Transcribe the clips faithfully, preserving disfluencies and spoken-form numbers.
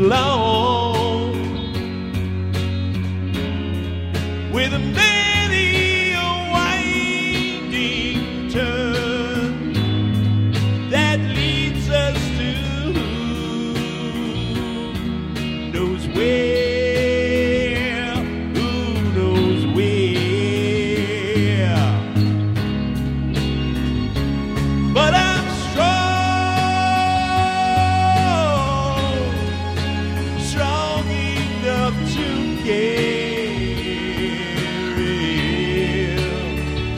long, with many a winding turn that leads us to who knows where, who knows where. But I'm strong, strong enough to carry him.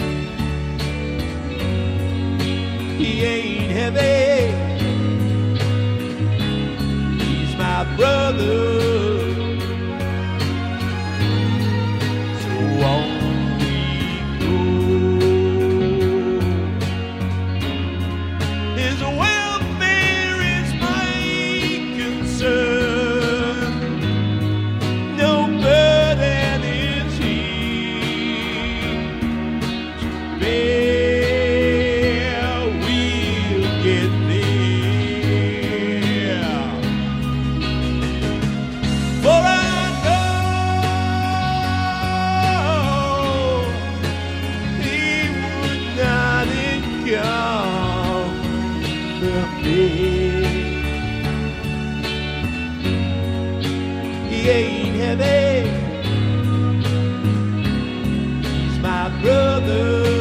He ain't heavy, he's my brother. So on we go. His welfare is my concern. No burden is he to bear. We'll get there. For I know he would not encounter me. He ain't heavy, he's my brother.